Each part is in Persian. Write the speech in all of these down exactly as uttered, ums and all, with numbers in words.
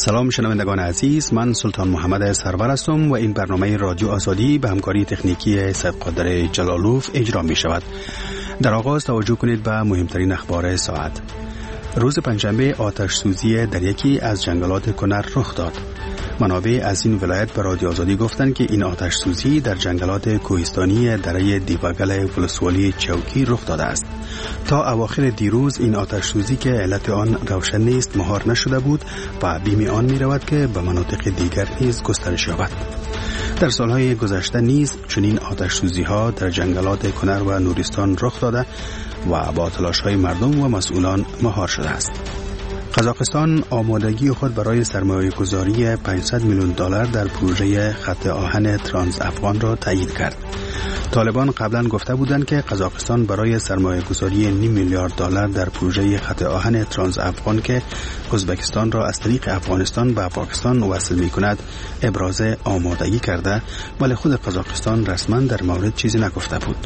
سلام شنوندگان عزیز، من سلطان محمد سرور هستم و این برنامه رادیو آزادی به همکاری تکنیکی سید قادر جلالوف اجرا می شود. در آغاز توجه کنید به مهمترین اخبار ساعت. روز پنجشنبه آتش سوزی در یکی از جنگلات کنر رخ داد. منابع از این ولایت به رادیو آزادی گفتند که این آتش سوزی در جنگلات کوهستانی دره دیوگل ولسوالی چوکی رخ داده است. تا اواخر دیروز این آتش سوزی که علت آن روشن نیست مهار نشده بود و بیم آن می رود که به مناطق دیگر نیز گسترش یابد. در سالهای گذشته نیز چنین آتش سوزی ها در جنگلات کنر و نورستان رخ داده و با تلاش های مردم و مسئولان مهار شده است. قزاقستان آمادگی خود برای سرمایه گذاری پانصد میلیون دلار در پروژه خط آهن ترانس افغان را تایید کرد. طالبان قبلا گفته بودند که قزاقستان برای سرمایه گذاری نیم میلیارد دلار در پروژه خط آهن ترانس افغان که ازبکستان را از طریق افغانستان به پاکستان وصل می کند ابراز آمادگی کرده، ولی خود قزاقستان رسما در مورد چیزی نگفته بود.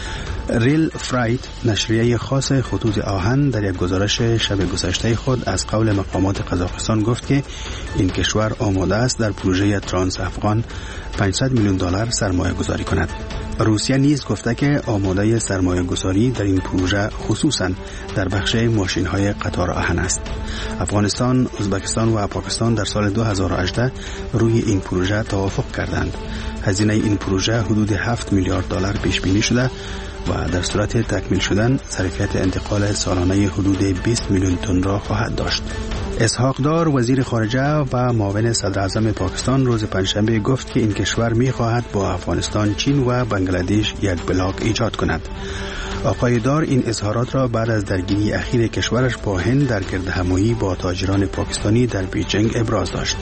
ریل فرایت نشریه خاص خطوط آهن در یک گزارش شب گذشته خود از قول مقامات قزاقستان گفت که این کشور آماده است در پروژه ترانس افغان پانصد میلیون دلار سرمایه گذاری کند. روسیه نیز گفته که آماده سرمایه گذاری در این پروژه خصوصا در بخش ماشین های قطار آهن است. افغانستان، ازبکستان و پاکستان در سال دو هزار و هجده روی این پروژه توافق کردند. هزینه این پروژه حدود هفت میلیارد دلار پیش بینی شده و در صورت تکمیل شدن ظرفیت انتقال سالانه حدود بیست میلیون تن را خواهد داشت. اسحاق دار وزیر خارجه و معاون صدر اعظم پاکستان روز پنجشنبه گفت که این کشور می خواهد با افغانستان، چین و بنگلادش یک بلاک ایجاد کند. آقای دار این اظهارات را بعد از درگیری اخیر کشورش با هند در گردهمایی با تاجران پاکستانی در بیجینگ ابراز داشت.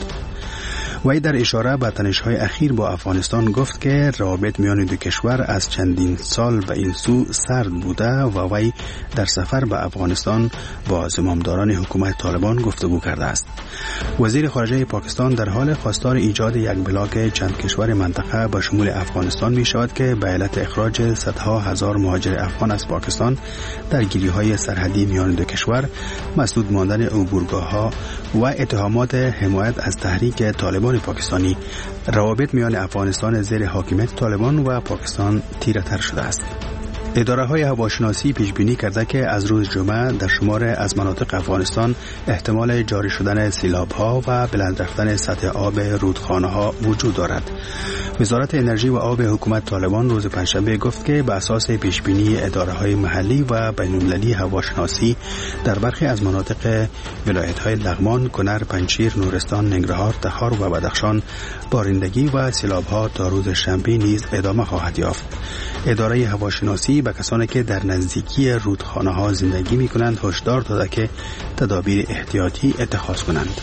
وی در اشاره به تنش‌های اخیر با افغانستان گفت که روابط میان دو کشور از چندین سال به این سو سرد بوده و وی در سفر به افغانستان با زمامداران حکومت طالبان گفتگو کرده است. وزیر خارجه پاکستان در حال خواستار ایجاد یک بلاک چند کشور منطقه به شمول افغانستان می شود که به علت اخراج صدها هزار مهاجر افغان از پاکستان، درگیری‌های سرحدی میان دو کشور، مسدود ماندن عبورگاه‌ها و اتهامات حمایت از تحریک طالبان پاکستانی، روابط میان افغانستان زیر حاکمیت طالبان و پاکستان تیره تر شده است. اداره های هواشناسی پیش بینی کرده که از روز جمعه در شمار از مناطق افغانستان احتمال جاری شدن سیلاب ها و بلند رفتن سطح آب رودخانه ها وجود دارد. وزارت انرژی و آب حکومت طالبان روز پنجشنبه گفت که بر اساس پیش بینی اداره های محلی و بین المللی هواشناسی در برخی از مناطق ولایت های لغمان، کنر، پنجشیر، نورستان، ننگرهار، تخار و بدخشان بارندگی و سیلاب ها تا روز شنبه نیز ادامه خواهد یافت. اداره هواشناسی به کسانی که در نزدیکی رودخانه ها زندگی می کنند هشدار داده که تدابیر احتیاطی اتخاذ کنند.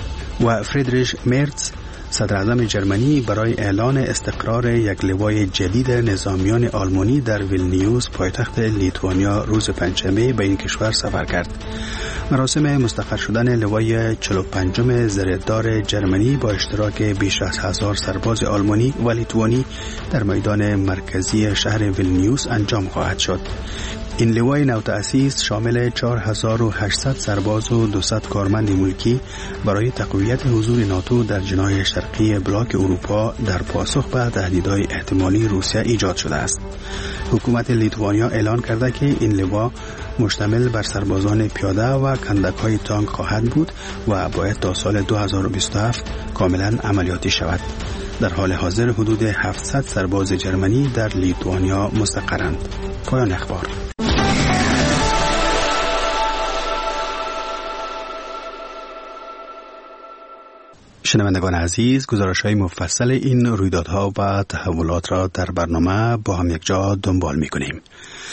و فریدریش مرتز صدر اعظم جرمنی برای اعلان استقرار یک لوای جدید نظامیان آلمانی در ویلنیوس پایتخت لیتوانیا روز پنجشنبه به این کشور سفر کرد. مراسم مستقر شدن لوای چهل و پنجم زرهدار جرمنی با اشتراک بیش از هزار سرباز آلمانی و لیتوانی در میدان مرکزی شهر ویلنیوس انجام خواهد شد. این لوای نوتأسیس شامل چهار هزار و هشتصد سرباز و دویست کارمند ملکی برای تقویت حضور ناتو در جناح شرقی بلاک اروپا در پاسخ به تهدیدهای احتمالی روسیه ایجاد شده است. حکومت لیتوانیا اعلان کرده که این لوا مشتمل بر سربازان پیاده و کندک‌های تانک خواهد بود و باید تا سال دو هزار و بیست و هفت کاملا عملیاتی شود. در حال حاضر حدود هفتصد سرباز جرمنی در لیتوانیا مستقرند. پایان اخبار. شنوندگان عزیز، گزارش‌های مفصل این رویدادها و تحولات را در برنامه با هم یک جا دنبال می‌کنیم.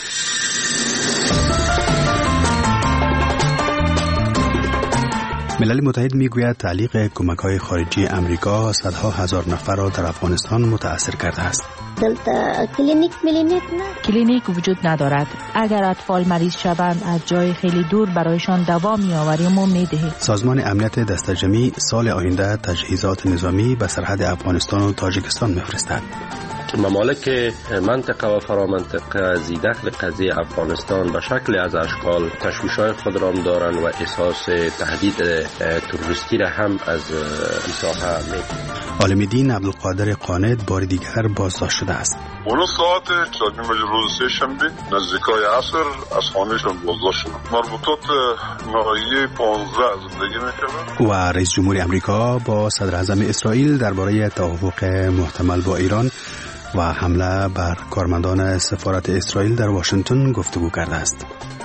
ملل متحد میگوید تعلیق کمک‌های خارجی امریکا صدها هزار نفر را در افغانستان متاثر کرده است. دلتا کلینیک ملینیک نه کلینیک وجود ندارد. اگر اطفال مریض شوند از جای خیلی دور برایشان دوا میآوریم و میدهیم. سازمان امنیت دستجمعی سال آینده تجهیزات نظامی به سرحد افغانستان و تاجیکستان میفرستد. ممالک منطقه و فرامنطقه زیدخل قضیه افغانستان به شکل از اشکال تشویش‌های خود را دارند و احساس تهدید تروریستی را هم از این ساحه می‌کنند. عالم‌دین عبدالقادر قانت بار دیگر بازداشت شده است. اون ساعت چهارنیم روز سه‌شنبه نزدیکای عصر از خانه‌شان بازداشت شدند. مربوطات ناحیه پانزده زندگی می‌کردند. و رئیس جمهور آمریکا با صدر اعظم اسرائیل درباره توافق محتمل با ایران و حمله بر کارمندان سفارت اسرائیل در واشنگتن گفتگو کرده است.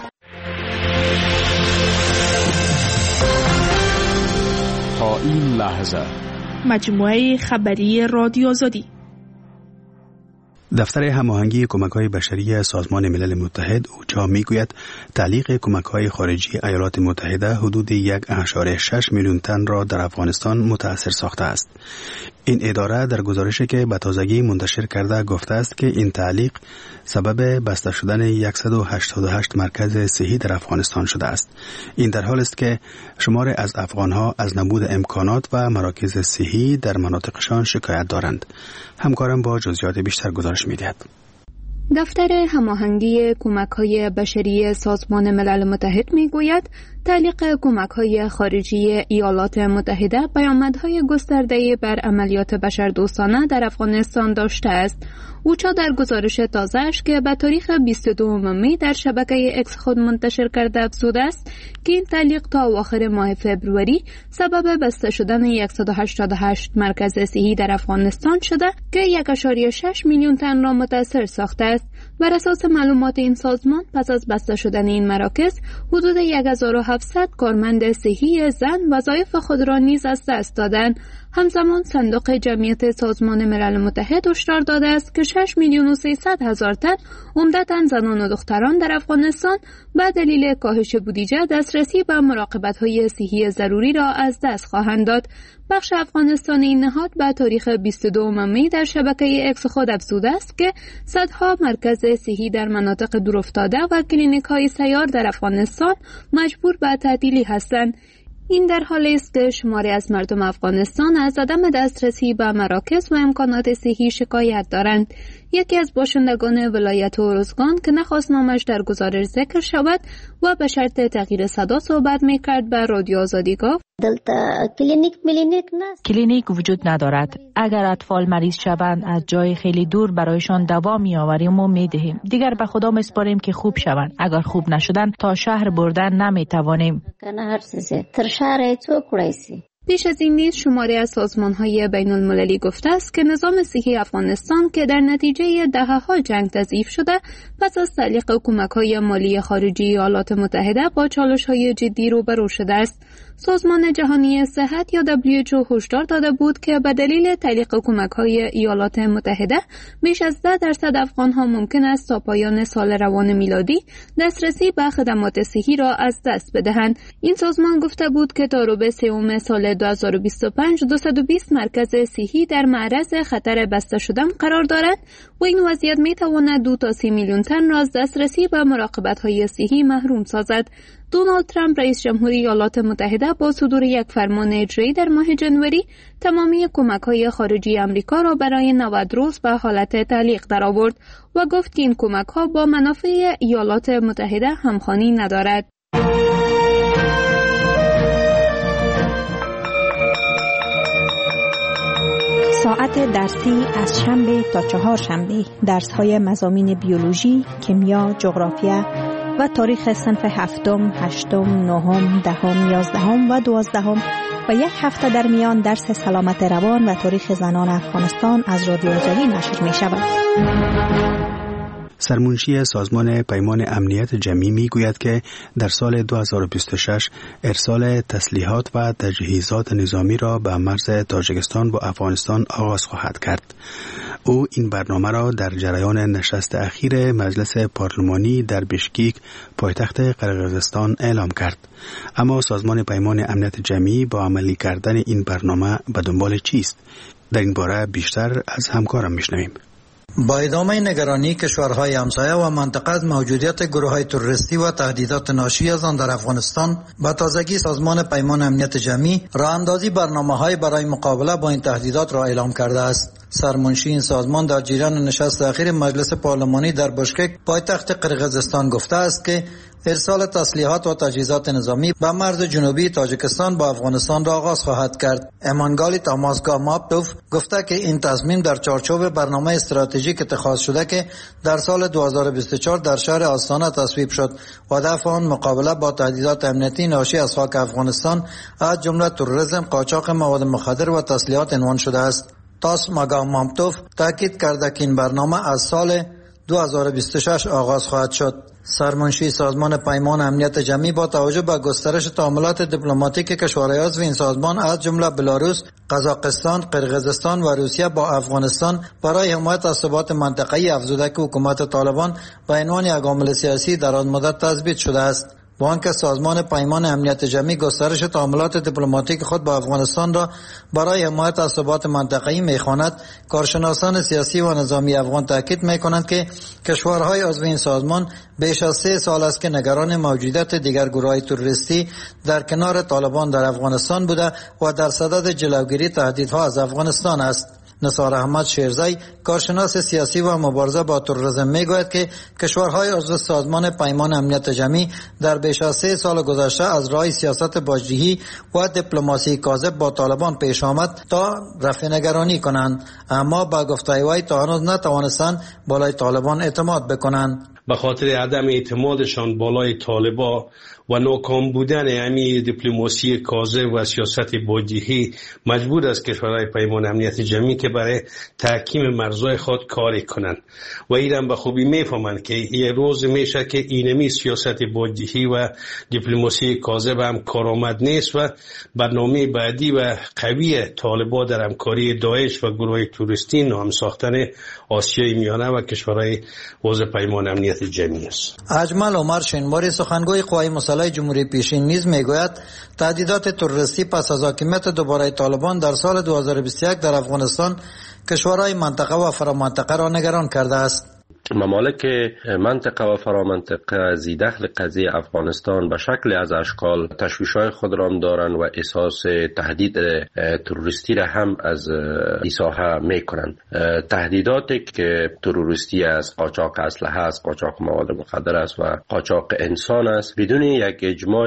تا این لحظه مجموعه خبری رادیو آزادی. دفتر هماهنگی کمک‌های بشری سازمان ملل متحد اوچا میگوید تعلیق کمک‌های خارجی ایالات متحده حدود یک ممیز شش میلیون تن را در افغانستان متاثر ساخته است. این اداره در گزارشی که به تازگی منتشر کرده گفته است که این تعلیق سبب بسته شدن صد و هشتاد و هشت مرکز صحی در افغانستان شده است. این در حالی است که شمار از افغانها از نبود امکانات و مراکز صحی در مناطقشان شکایت دارند. همکارم با جزئیات بیشتر گزارش می‌دهد. دفتر هماهنگی کمک‌های بشری سازمان ملل متحد می‌گوید تعلیق کمک‌های خارجی ایالات متحده پیامدهای گسترده‌ای بر عملیات بشردوستانه در افغانستان داشته است. اوچا در گزارش تازه‌اش که به تاریخ بیست و دوم می در شبکه اکس خود منتشر کرده افزوده است که این تعلیق تا اواخر ماه فبروری سبب بسته شدن صد و هشتاد و هشت مرکز صحی در افغانستان شده که یک ممیز شش میلیون تن را متاثر ساخته است. بر اساس معلومات این سازمان پس از بسته شدن این مراکز حدود هزار و هفتصد کارمند صحی زن وظایف خود را نیز از دست دادند. همزمان صندوق جمعیت سازمان ملل متحد هشدار داده است که شش میلیون و سیصد هزار تن عمدتاً زنان و دختران در افغانستان به دلیل کاهش بودجه دسترسی به مراقبت‌های صحی ضروری را از دست خواهند داد. بخش افغانستان این نهاد به تاریخ بیست و دوم می در شبکه اکس خود افزوده است که صدها مرکز صحی در مناطق دورافتاده و کلینیک‌های سیار در افغانستان مجبور به تعطیلی هستند. این در حالی است که شماری از مردم افغانستان از عدم دسترسی به مراکز و امکانات صحی شکایت دارند. یکی از باشندگان ولایت اروزگان که نخواست نامش در گزارش ذکر شود و به شرط تغییر صدا صحبت میکرد به رادیو آزادی گفت کلینیک ملینیک نه کلینیک وجود ندارد. اگر اطفال مریض شوند از جای خیلی دور برایشان دوا می آوریم و می دهیم. دیگر به خدا میسپاریم که خوب شوند. اگر خوب نشدن تا شهر بردن نمی توانیم. پیش از این نیز شماری از سازمان‌های بین‌المللی گفته است که نظام صحی افغانستان که در نتیجه دهه‌ها جنگ تضعیف شده پس از تعلیق کمک‌های مالی خارجی ایالات متحده با چالش‌های جدی روبرو شده است. سازمان جهانی صحت یا دبلیو اچ او هشدار داده بود که به دلیل تعلیق کمک‌های ایالات متحده بیش از ده درصد افغان‌ها ممکن است تا پایان سال روان میلادی دسترسی به خدمات صحی را از دست بدهند. این سازمان گفته بود که تا ربع سوم سال دو هزار و بیست و پنج دویست و بیست مرکز صحی در معرض خطر بسته شدن قرار دارند و این وضعیت می‌تواند دو تا سه میلیون تن را از دسترسی به مراقبت‌های صحی محروم سازد. دونالد ترامپ رئیس جمهوری ایالات متحده با صدور یک فرمان اجرایی در ماه جنوری تمامی کمک‌های خارجی آمریکا را برای نود روز به حالت تعلیق درآورد و گفت که این کمک‌ها با منافع ایالات متحده همخوانی ندارد. ساعت درسی از شنبه تا چهار شنبه درس‌های مضامین بیولوژی، کیمیا، جغرافیا و تاریخ صنف هفتم، هشتم، نهم، دهم، یازدهم و دوازدهم و یک هفته در میان درس سلامت روان و تاریخ زنان افغانستان از رادیو آزادی نشر می شود. سرمنشی سازمان پیمان امنیت جمعی می گوید که در سال دو هزار و بیست و شش ارسال تسلیحات و تجهیزات نظامی را به مرز تاجیکستان با افغانستان آغاز خواهد کرد. او این برنامه را در جریان نشست اخیر مجلس پارلمانی در بشکیک پایتخت قرقیزستان اعلام کرد. اما سازمان پیمان امنیت جمعی با عملی کردن این برنامه به دنبال چیست؟ در این باره بیشتر از همکارم میشنویم. با ادامه نگرانی کشورهای همسایه و منطقه از موجودیت گروه‌های تروریستی و تهدیدات ناشی از آن در افغانستان، با تازگی سازمان پیمان امنیت جمعی راه اندازی برنامه‌های برای مقابله با این تهدیدات را اعلام کرده است. سرمنشی این سازمان در جریان نشست اخیر مجلس پارلمانی در بشکک پایتخت قرقیزستان گفته است که ارسال تسلیحات و تجهیزات نظامی به مرز جنوبی تاجیکستان با افغانستان را آغاز خواهد کرد. امانگالی تاماسگا ماپتوف گفته که این تصمیم در چارچوب برنامه استراتژیک اتخاذ شده که در سال دو هزار و بیست و چهار در شهر آستانه تصویب شد و هدف آن مقابله با تهدیدات امنیتی ناشی از خاک افغانستان از جمله تروریسم، قاچاق مواد مخدر و تسلیحات عنوان شده است. تاسماگا ماپتوف تاکید کرده که این برنامه از سال دو هزار و بیست و شش آغاز خواهد شد. سرمنشی سازمان پیمان امنیت جمعی با توجه به گسترش تعاملات دیپلماتیک کشورهای عضو این سازمان از جمله بلاروس، قزاقستان، قرقیزستان و روسیه با افغانستان برای حمایت از ثبات منطقه‌ای افزوده که حکومت طالبان به عنوان یک عامل سیاسی درازمدت تثبیت شده است. با آنکه سازمان پیمان امنیت جمعی گسترش تعاملات دیپلماتیک خود با افغانستان را برای حمایت از ثبات منطقه‌ای می‌خواند، کارشناسان سیاسی و نظامی افغان تاکید می‌کنند که کشورهای عضو این سازمان بیش از سه سال است که نگران موجودیت دیگر گروه‌های تروریستی در کنار طالبان در افغانستان بوده و در صدد جلوگیری تهدیدها از افغانستان است. نثار احمد شیرزی، کارشناس سیاسی و مبارزه با تروریسم، میگوید که کشورهای عضو سازمان پیمان امنیت جمعی در بیش از سه سال گذشته از راه سیاست باجدهی و دیپلماسی کاذب با طالبان پیش آمد تا رفع نگرانی کنند، اما با گفته وی تا هنوز نتوانستند بالای طالبان اعتماد بکنند. به خاطر عدم اعتمادشان بالای طالبان و ناکام بودن امی دیپلماسی کاذب و سیاست باجدهی مجبور است کشورهای پیمان امنیت جمعی که برای تحکیم مرزهای خود کار کنند و ایران به خوبی میفهمند که یه روز میشه که اینمی سیاست باجدهی و دیپلماسی کاذب هم کارآمد نیست و برنامه بعدی و قوی طالبان در همکاری داعش و گروه توریستی نام ساختن آسیای میانه و کشورهای عضو پیمان امنیت جمعی است. اجمل عمر شینواری، سخنگوی قوای مسلح جمهوری پیشین، نیز میگوید تهدیدات تروریستی پس از حاکمیت دوباره طالبان در سال دو هزار و بیست و یک در افغانستان کشورهای منطقه و فرامنطقه را نگران کرده است. ممالک منطقه و فرامنطقه زیدخل قضیه افغانستان به شکل از اشکال تشویش‌های خود را دارند و احساس تهدید تروریستی را هم از این ساحه میکنند. تهدیداتی که تروریستی است، قاچاق اسلحه است، قاچاق مواد مخدر است و قاچاق انسان است، بدون یک اجماع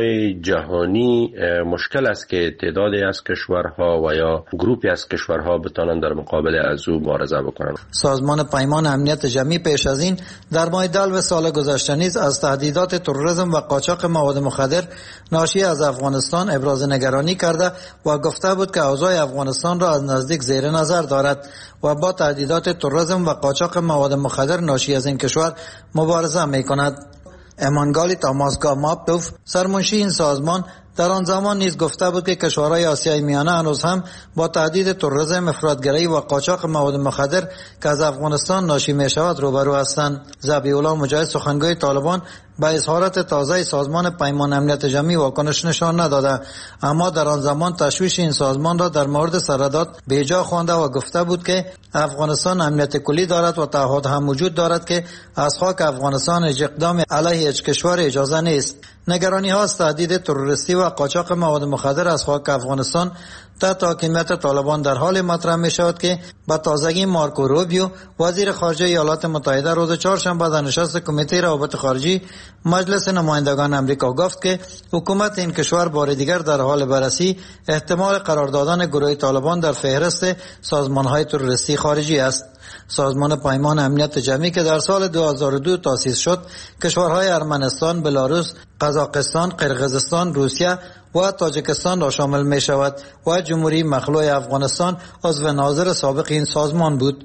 جهانی مشکل است که تعدادی از کشورها و یا گروپی از کشورها بتوانند در مقابل از او مبارزه بکنند. سازمان پیمان امنیت جمعی پیش از این در ماه دلو سال گذشته نیز از تهدیدات تروریسم و قاچاق مواد مخدر ناشی از افغانستان ابراز نگرانی کرده و گفته بود که اوضاع افغانستان را از نزدیک زیر نظر دارد و با تهدیدات تروریسم و قاچاق مواد مخدر ناشی از این کشور مبارزه می‌کند. امانگالی تاماسگا ماپتوف، سرمنشی این سازمان، در آن زمان نیز گفته بود که کشورهای آسیای میانه هنوز هم با تهدید تروریسم، افراطگری و قاچاق مواد مخدر که از افغانستان ناشی می شود روبرو هستند. ذبیح الله مجاهد، سخنگوی طالبان، به اظهارات تازه سازمان پیمان امنیت جمعی واکنش نشان نداده، اما در آن زمان تشویش این سازمان را در مورد سرداد بیجا خوانده و گفته بود که افغانستان امنیت کلی دارد و تعهد هم وجود دارد که از خاک افغانستان هیچ اقدام علیه هیچ کشور اجازه نیست. نگرانی ها از تهدید تروریستی و قاچاق مواد مخدر از خاک افغانستان تحت حاکمیت طالبان در حال مطرح می شود که با تازگی مارکو روبیو، وزیر خارجه ایالات متحده، روز چهارشنبه در نشست کمیته روابط خارجی مجلس نمایندگان امریکا گفت که حکومت این کشور بار دیگر در حال بررسی احتمال قرار دادن گروه طالبان در فهرست سازمان‌های تروریستی خارجی است. سازمان پیمان امنیت جمعی که در سال دو هزار و دو تأسیس شد، کشورهای ارمنستان، بلاروس، قزاقستان، قرقیزستان، روسیه و تاجیکستان را شامل می شود و جمهوری مخلوع افغانستان عضو ناظر سابق این سازمان بود.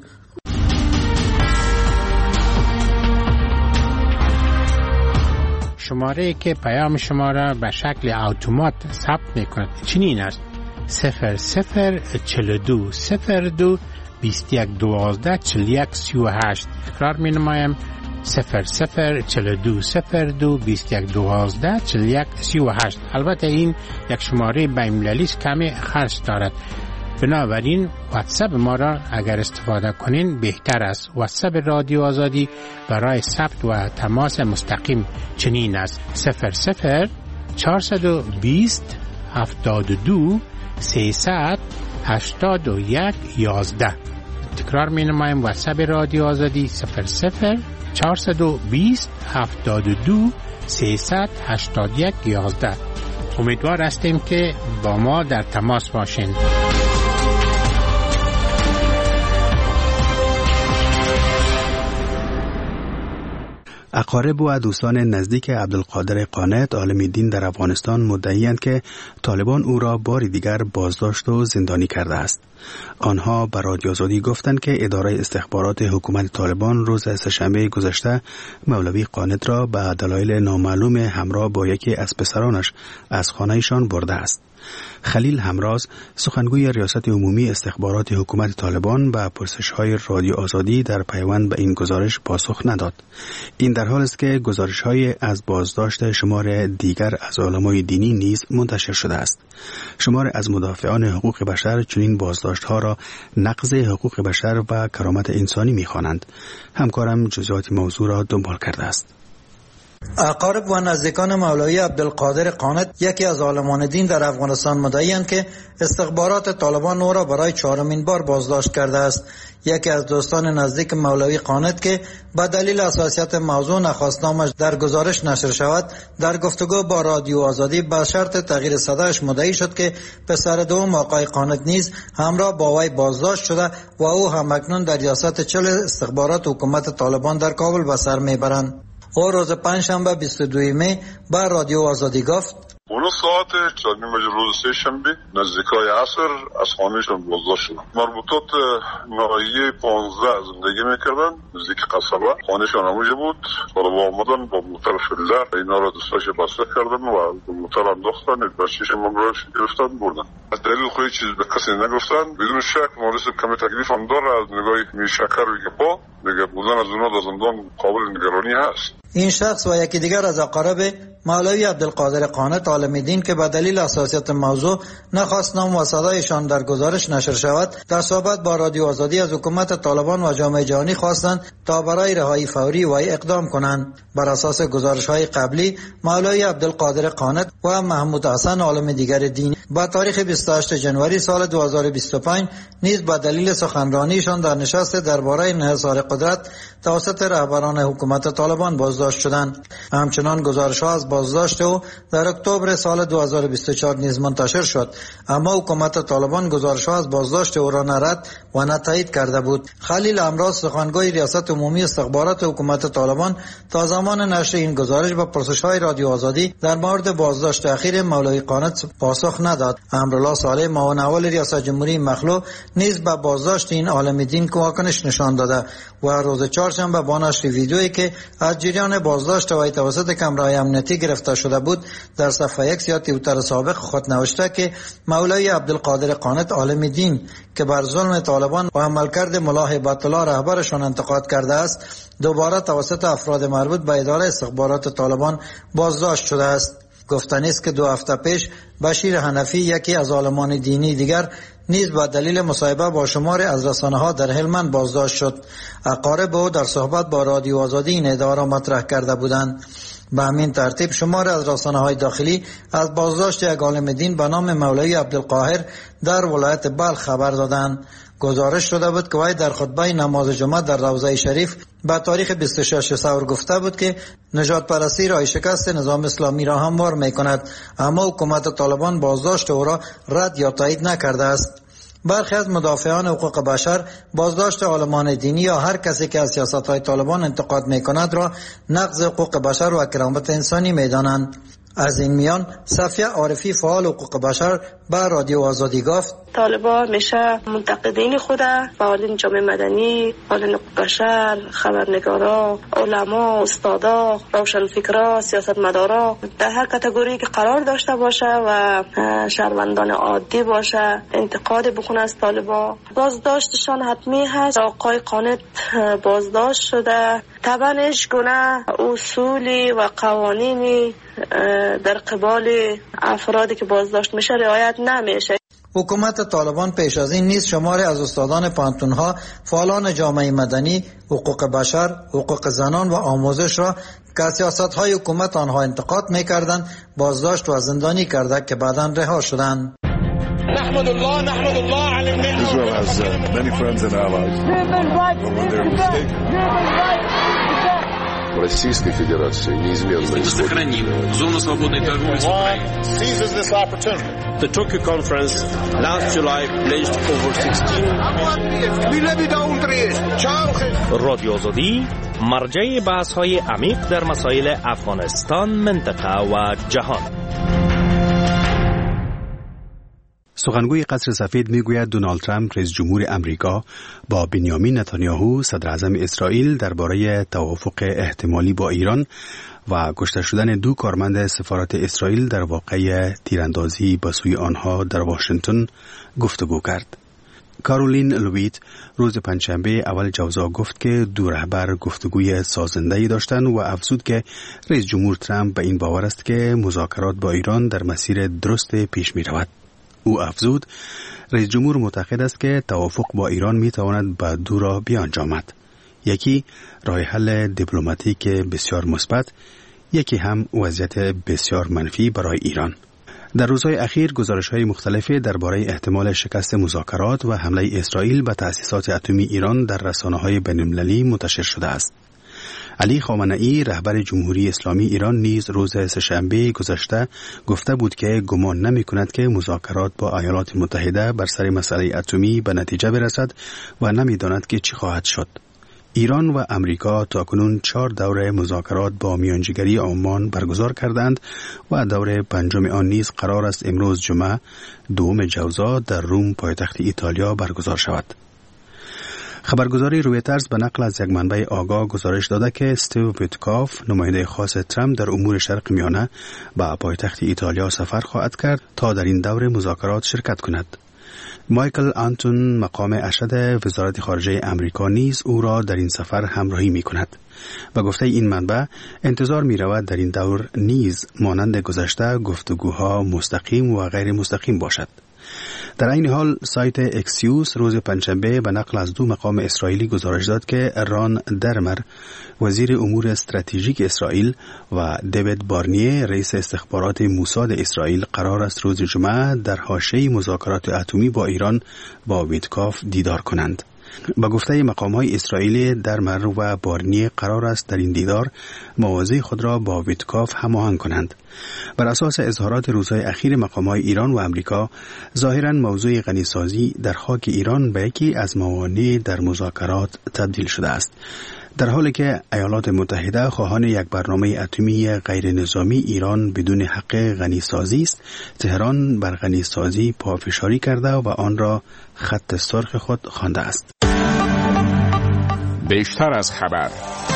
شماره که پیام شما را به شکل اتومات ثبت می کند چنین است: صفر صفر چهل و دو صفر دو بیست و یک دوازده چهل و یک سی و هشت. اقرار می نمایم: صفر صفر چهل و دو صفر دو بیست و یک دوازده چهل و یک سی و هشت. البته این یک شماره بین‌المللی است، کمی خرج دارد، بنابراین واتساپ ما را اگر استفاده کنین بهتر است. واتساپ رادیو آزادی برای ثبت و تماس مستقیم چنین است: صفر صفر چهارصد و بیست هفتاد و دو سیصد هشتاد و یک یازده. تکرار می نمایم. واتساپ رادیو آزادی صفر صفر چهارصد و بیست هفتاد و دو سیصد و هشتاد و یک یازده. امیدوار هستیم که با ما در تماس باشین. اقارب و دوستان نزدیک عبدالقادر قانت عالم دین در افغانستان مدعی‌اند که طالبان او را بار دیگر بازداشت و زندانی کرده است. آنها بر رادیو آزادی گفتند که اداره استخبارات حکومت طالبان روز سه‌شنبه گذشته مولوی قانت را به دلایل نامعلوم همراه با یکی از پسرانش از خانه‌شان برده است. خلیل همراز سخنگوی ریاست عمومی استخبارات حکومت طالبان به پرسش‌های رادیو آزادی در پیوند به این گزارش پاسخ نداد. این در حالی است که گزارش‌های از بازداشت شمار دیگر از علمای دینی نیز منتشر شده است. شمار از مدافعان حقوق بشر چنین بازداشت‌ها را نقض حقوق بشر و کرامت انسانی می‌خوانند. همکارم جزئیات موضوع را دنبال کرده است. اقارب و نزدیکان مولوی عبدالقادر قانت یکی از عالمان دین در افغانستان مدعی‌اند که استخبارات طالبان او را برای چهارمین بار بازداشت کرده است. یکی از دوستان نزدیک مولوی قانت که به دلیل حساسیت موضوع نخواستنامش در گزارش نشر شود، در گفتگو با رادیو آزادی به شرط تغییر صدایش مدعی شد که پسر دوم آقای قانت نیز همراه با وی بازداشت شده و او همکنون در ریاست چل استخبارات حکومت طالبان در کابل به سر میبرند. او روز پنجشنبه بیست و دو می بر رادیو آزادی گفت: اون ساعت چند نیمه روز سه شنبه نزدیکای عصر از خانهشان بازداشت شدن. مربوطات ناحیه پانزده زندگی میکردن، نزدیک قصبه. خانهشان همونجا بود. طالبان آمدن با موتر فیلدر اینا را دستاش بسته کردن و با موتر انداختن، بچه‌ش مامورش گرفتن بردن. از دلیل خود چیز به کسی نگفتن. بدون شک مورد کمی تکلیف هم داره. از نگاه میشکر و گپا دیگه بودن از اونها در زندان قابل نگرانی هست. این شخص و یکی دیگر از اقارب مولوی عبدالقادر قانت عالم دین که به دلیل حساسیت موضوع نخواست نام و صدایشان در گزارش نشر شود، در صحبت با رادیو آزادی از حکومت طالبان و جامعه جهانی خواستند تا برای رهایی فوری وی اقدام کنند. بر اساس گزارش‌های قبلی، مولوی عبدالقادر قانت و محمود حسن عالم دیگر دینی با تاریخ بیست و هشتم ژانویه سال دو هزار و بیست و پنج نیز به دلیل سخنرانیشان در نشست درباره انحصار قدرت توسط رهبران حکومت طالبان بازداشت شدند. همچنان گزارش‌ها از بازداشت او در اکتبر سال دو هزار و بیست و چهار نیز منتشر شد، اما حکومت طالبان گزارش‌ها از بازداشت او را نرد و نه تایید کرده بود. خلیل امراض سخنگوی ریاست عمومی استخبارات حکومت طالبان تا زمان نشر این گزارش به پرسش‌های رادیو آزادی در مورد بازداشت اخیر مولوی قانت پاسخ نداد. امرالله صالح معاون اول ریاست جمهوری مخلوع نیز به بازداشت این عالم دین واکنش نشان داده و روز چهارشنبه با نشر ویدیویی که از جریان بازداشت وی توسط کمرهای امنیتی گرفته شده بود در صفحه یک یا توییتر سابق خود نوشته که مولوی عبدالقادر قانت عالم دین که بر ظلم طالبان و عملکرد ملا هیبت الله رهبرشان انتقاد کرده است، دوباره توسط افراد مربوط به اداره استخبارات طالبان بازداشت شده است. گفتنی است که دو هفته پیش بشیر حنفی یکی از عالمان دینی دیگر نیز به دلیل مصاحبه با شماری از رسانه‌ها در هلمند بازداشت شد. اقارب او در صحبت با رادیو آزادی این ادعا را مطرح کرده بودند. به همین ترتیب شماری از رسانه‌های داخلی از بازداشت یک عالم دین به نام مولوی عبدالقاهر در ولایت بلخ خبر دادند. گزارش شده بود که وی در خطبه نماز جمعه در روضه شریف با تاریخ بیست و شش ثور گفته بود که نجات پرستی راه شکست نظام اسلامی را هموار می‌کند، اما حکومت طالبان بازداشت او را رد یا تایید نکرده است. برخی از مدافعان حقوق بشر بازداشت عالمان دینی یا هر کسی که از سیاست‌های طالبان انتقاد می‌کند را نقض حقوق بشر و کرامت انسانی می‌دانند. از این میان صفیه عارفی فعال حقوق بشر به رادیو آزادی گفت: طالبان میشه منتقدین خود، فعالین جامعه مدنی، فعالین حقوق بشر، خبرنگارا، علما، استادا، روشنفکرا، سیاستمدارا در هر کاتگوری که قرار داشته باشه و شهروندان عادی باشه انتقاد بکنه از طالبان، بازداشتشان حتمی هست. آقای قانت بازداشت شده، طبعا هیچ گونه اصولی و قوانینی در قبال افرادی که بازداشت میشه رعایت نمیشه. حکومت طالبان پیش از این نیز شماری از استادان پانتونها، فعالان جامعه مدنی، حقوق بشر، حقوق زنان و آموزش را که سیاست‌های حکومت آنها انتقاد می‌کردند بازداشت و زندانی کرده که بعداً رها شدند. نحمد الله نحمد الله على النعمة. Israel has uh, many friends and allies. But when they're mistaken. Российской Федерации неизменно сохраним зону свободной торговли с Украиной. Seizes this opportunity. The Tokyo conference last July pledged over sixteen. رادیو آزادی مرجع بحث‌های عمیق در مسائل افغانستان، منطقه و جهان. سخنگوی قصر سفید میگوید دونالد ترامپ رئیس جمهور امریکا با بنیامین نتانیاهو صدر اعظم اسرائیل درباره توافق احتمالی با ایران و کشته شدن دو کارمند سفارت اسرائیل در واقعه تیراندازی به سوی آنها در واشنگتن گفتگو کرد. کارولین لویت روز پنجشنبه اول جوزا گفت که دو رهبر گفتگوی سازنده‌ای داشتند و افزود که رئیس جمهور ترامپ به این باور است که مذاکرات با ایران در مسیر درست پیش می رود. او افزود رئیس جمهور معتقد است که توافق با ایران می تواند به دو راه بیانجامد. یکی راه حل دیپلماتیک بسیار مثبت، یکی هم وضعیت بسیار منفی برای ایران. در روزهای اخیر گزارش‌های مختلفی درباره احتمال شکست مذاکرات و حمله اسرائیل به تأسیسات اتمی ایران در رسانه‌های بین‌المللی منتشر شده است. علی خامنه‌ای رهبر جمهوری اسلامی ایران نیز روز سه‌شنبه گذشته گفته بود که گمان نمی‌کند که مذاکرات با ایالات متحده بر سر مسئله اتمی به نتیجه برسد و نمی‌داند که چی خواهد شد. ایران و امریکا تاکنون چهار دوره مذاکرات با میانجیگری عمان برگزار کردند و دوره پنجم آن نیز قرار است امروز جمعه دوم جوزا در روم پایتخت ایتالیا برگزار شود. خبرگزاری رویترز به نقل از یک منبع آگاه گزارش داده که استیو ویتکاف نماینده خاص ترامپ در امور شرق میانه به پایتخت ایتالیا سفر خواهد کرد تا در این دوره مذاکرات شرکت کند. مایکل آنتون مقام ارشد وزارت خارجه امریکا نیز او را در این سفر همراهی می کند. به گفته این منبع انتظار می رود در این دور نیز مانند گذشته گفتگوها مستقیم و غیر مستقیم باشد. در این حال سایت اکسیوس روز پنجشنبه به نقل از دو مقام اسرائیلی گزارش داد که ران درمر وزیر امور استراتژیک اسرائیل و دیوید بارنیه رئیس استخبارات موساد اسرائیل قرار است روز جمعه در حاشیه مذاکرات اتمی با ایران با ویتکاف دیدار کنند. با گفته مقام‌های اسرائیلی درمر و بارنیه قرار است در این دیدار مواضع خود را با ویتکاف هماهنگ کنند. بر اساس اظهارات روزهای اخیر مقام‌های ایران و امریکا، ظاهراً موضوع غنیسازی در خاک ایران به یکی از موانع در مذاکرات تبدیل شده است. در حالی که ایالات متحده خواهان یک برنامه اتمی غیر نظامی ایران بدون حق غنیسازی است، تهران بر غنیسازی پافشاری کرده و آن را خط سرخ خود خوانده است. بیشتر از خبر.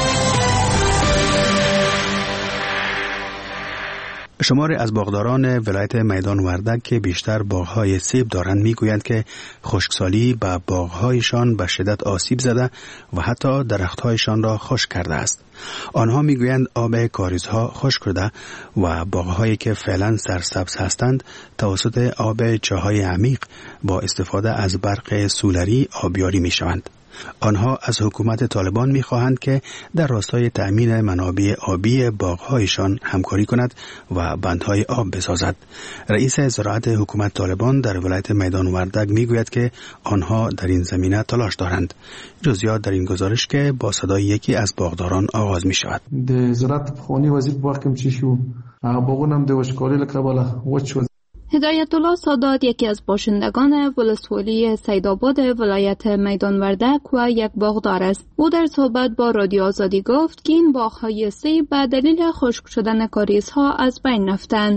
شماری از باغداران ولایت میدان وردک که بیشتر باغ‌های سیب دارند میگویند که خشکسالی به باغ‌هایشان به شدت آسیب زده و حتی درخت‌هایشان را خشک کرده است. آنها میگویند آب کاریزها خشک شده و باغ‌هایی که فعلا سرسبز هستند توسط آب چاهای عمیق با استفاده از برق سولری آبیاری میشوند. آنها از حکومت طالبان می‌خواهند که در راستای تأمین منابع آبی باغ‌هایشان همکاری کند و بندهای آب بسازد. رئیس زراعت حکومت طالبان در ولایت میدان وردک میگوید که آنها در این زمینه تلاش دارند. جزئیات در این گزارش که با صدای یکی از باغداران آغاز می‌شود. د زراعت خونی وزیر باغ کوم چی شو هغه باغونم د وشکاري لکباله وچ هدایت الله سادات یکی از باشندگان ولسوالی سیدآباد ولایت میدان وردک و یک باغدار است. او در صحبت با رادیو آزادی گفت که این باغ‌های سیب به دلیل خشک شدن کاریزها از بین رفتند.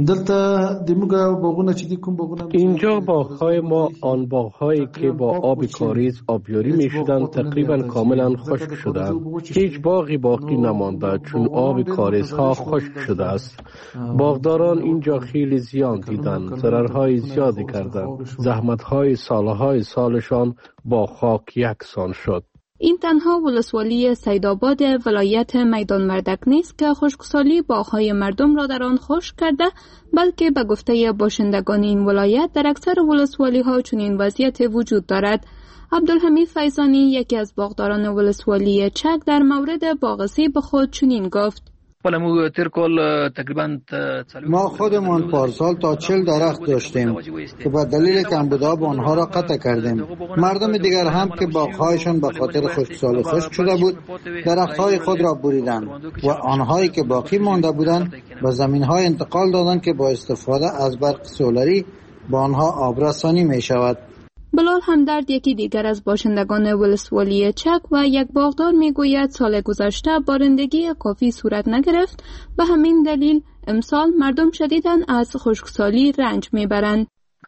اینجا باغ‌های ما آن باغ‌هایی که با آب کاریز آبیاری می‌شدند تقریباً کاملاً خشک شدند. هیچ باغی باقی نمانده چون آب کاریزها خشک شده است. باغداران اینجا خیلی زیان دیدند، ضررهای زیادی کردند. زحمت‌های سالهای سالشان با خاک یکسان شد. این تنها ولسوالی سیدآباد ولایت میدان وردک نیست که خشکسالی باغ‌های مردم را در آن خشک کرده، بلکه به گفته باشندگان این ولایت در اکثر ولسوالی‌ها چنین وضعیت وجود دارد. عبدالحمید فیضانی یکی از باغداران ولسوالی چک در مورد باغ سیب خود چنین گفت: ما خودمان پارسال تا چهل درخت داشتیم که به دلیل کمبود آنها را قطع کردیم. مردم دیگر هم که باغ‌هایشان به خاطر خشکسالی خشک شده بود درخت‌های خود را بریدند و آنهایی که باقی مانده بودند به زمین‌های انتقال دادند که با استفاده از برق سولری با آنها آبرسانی می‌شود. بلال همدرد یکی دیگر از باشندگان ولسوالی چک و یک باغدار میگوید سال گذشته بارندگی کافی صورت نگرفت، به همین دلیل امسال مردم شدیداً از خشکسالی رنج میبرند.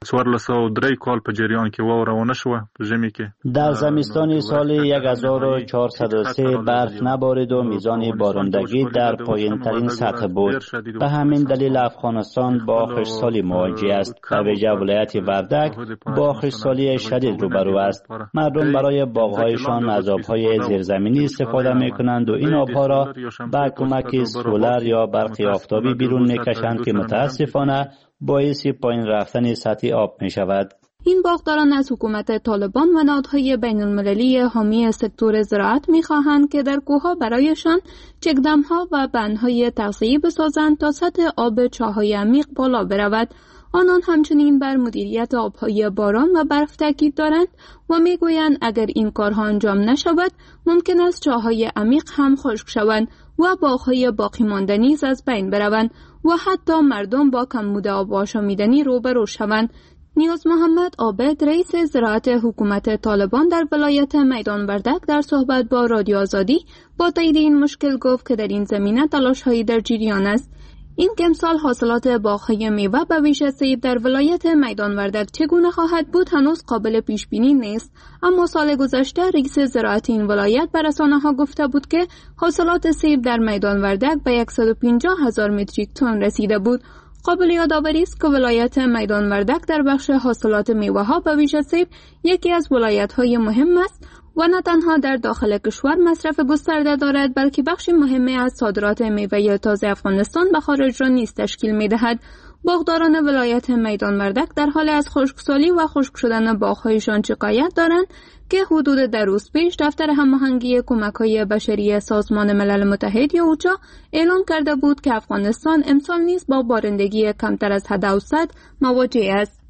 در زمستان سال هزار و چهارصد و سه برف نبارید و میزان بارندگی در پایین ترین سطح بود. به همین دلیل افغانستان با خشکسالی مواجه است. به ویژه ولایت وردک با خشکسالی شدید روبرو است. مردم برای باغ‌هایشان از آب‌های زیرزمینی استفاده می‌کنند و این آب‌ها را با کمک سولر یا برق آفتابی بیرون می‌کشند که متأسفانه باعث پایین رفتن سطح آب می شود. این باغداران از حکومت طالبان و نهادهای بین المللی حامی سکتور زراعت می خواهند که در کوهها برایشان چکدم‌ها و بندهای تغذیه‌ای بسازند تا سطح آب چاه‌های عمیق بالا برود. آنان همچنین بر مدیریت آبهای باران و برف تاکید دارند و می گویند اگر این کارها انجام نشود ممکن است چاه‌های عمیق هم خشک شوند و باغ‌های باقی مانده نیز از بین بروند و حتی مردم با کمبود آب آشامیدنی روبرو شوند. نیاز محمد عابد رئیس زراعت حکومت طالبان در ولایت میدان وردک در صحبت با رادیو آزادی با تایید این مشکل گفت که در این زمینه تلاش‌هایی در جریان است. این که امسال حاصلات باغ‌های میوه به ویژه سیب در ولایت میدان وردک چگونه خواهد بود هنوز قابل پیش بینی نیست، اما سال گذشته رئیس زراعت این ولایت به رسانه‌ها گفته بود که حاصلات سیب در میدان وردک به صد و پنجاه هزار متریک تن رسیده بود. قابل یادآوری است که ولایت میدان وردک در بخش حاصلات میوه‌ها به ویژه سیب یکی از ولایت‌های مهم است و نه تنها در داخل کشور مصرف گسترده دارد بلکه بخش مهمی از صادرات میوه تازه افغانستان به خارج را نیز تشکیل می‌دهد. باغداران ولایت میدان وردک در حال از خشکسالی و خشک شدن باغ‌هایشان شکایت دارند که حدود در روز پیش دفتر هماهنگی کمک‌های بشری سازمان ملل متحد یا اوچا اعلام کرده بود که افغانستان امسال نیز با بارندگی کمتر از حد اوسط مواجه است.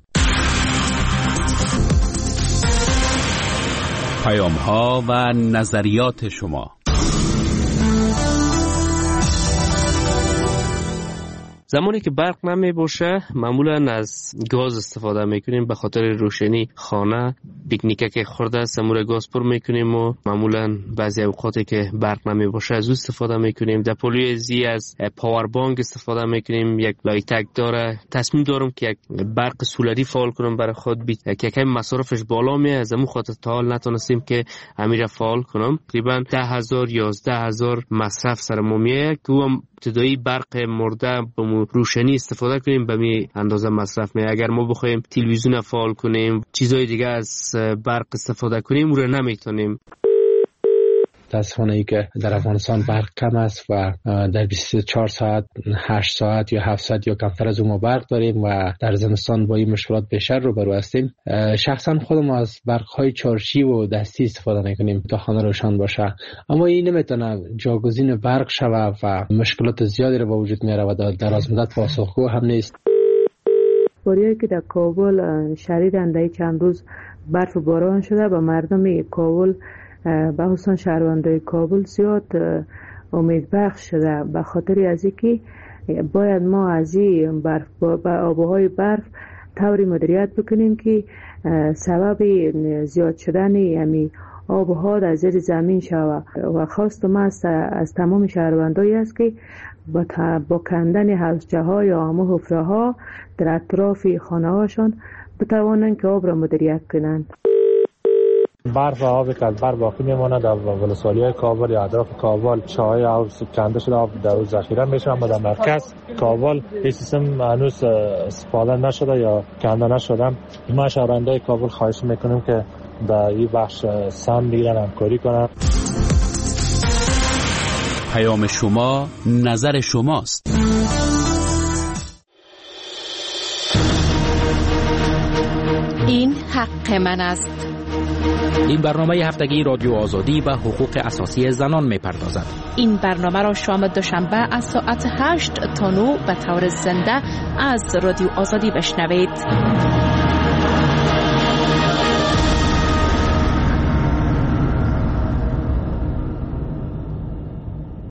پیام‌ها و نظریات شما. زمانی که برق نمی باشه معمولا از گاز استفاده میکنیم به خاطر روشنی خانه، پیکنیکه که خورده سمور گاز پر میکنیم و معمولا بعضی اوقاتی که برق نمی باشه از او استفاده میکنیم. در پولوی زی از پاور بانک استفاده میکنیم. یک لایتک داره. تصمیم دارم که یک برق سولری فعال کنم برای خود بی که کم مصرفش بالا می از همون خاطر تا حال نتونستیم که امیر فعال کنم. تقریبا ده هزار یازده هزار مصرف سر ما میاد که ابتدایی برق مرده به روشنی استفاده کنیم به می اندازه مصرف می. اگر ما بخوایم تلویزیون فعال کنیم چیزای دیگه از برق استفاده کنیم اون رو نمیتونیم. متاسفانه ای که در افغانستان برق کم است و در بیست و چهار ساعت هشت ساعت یا هفت ساعت یا کمتر از اون ما برق داریم و در زمستان با این مشکلات بیشتر روبرو هستیم. شخصا خودم از برق های چارچی و دستی استفاده میکنیم تا خانه روشن باشه، اما این نمیتونه جاگزین برق شود و مشکلات زیادی رو به وجود میاره و در دراز مدت پاسخگو هم نیست. باریایی که در کابل شدیداً در چند روز برف و باران شده و مردم کابل به خصوص شهروندان کابل زیاد امید بخش شده به خاطر از اینکه باید ما از این برف با آبهای برف طوری مدیریت بکنیم که سبب زیاد شدن یعنی آبها در زیر زمین شود و خواست ما از تمام شهروندایی است که با, با کندن حوضچه ها یا همه حفره ها در اطراف خانه هاشون بتوانند که آب را مدیریت کنند. برف و آبی که از بر باقی میمونه در ولسوالی‌های کابل یا اطراف کابل چاهای آب کنده شده آب در روز ذخیره میشه، اما در مرکز کابل این سیستم هنوز استفاده نشده یا کنده نشده. ما شهروندان کابل خواهش میکنیم که در این بخش سهم بگیرن، همکاری کنن. پیام شما نظر شماست. این حق من است. این برنامه هفتگی رادیو آزادی به حقوق اساسی زنان می‌پردازد. این برنامه را شام دوشنبه از ساعت هشت تا نه به طور زنده از رادیو آزادی بشنوید.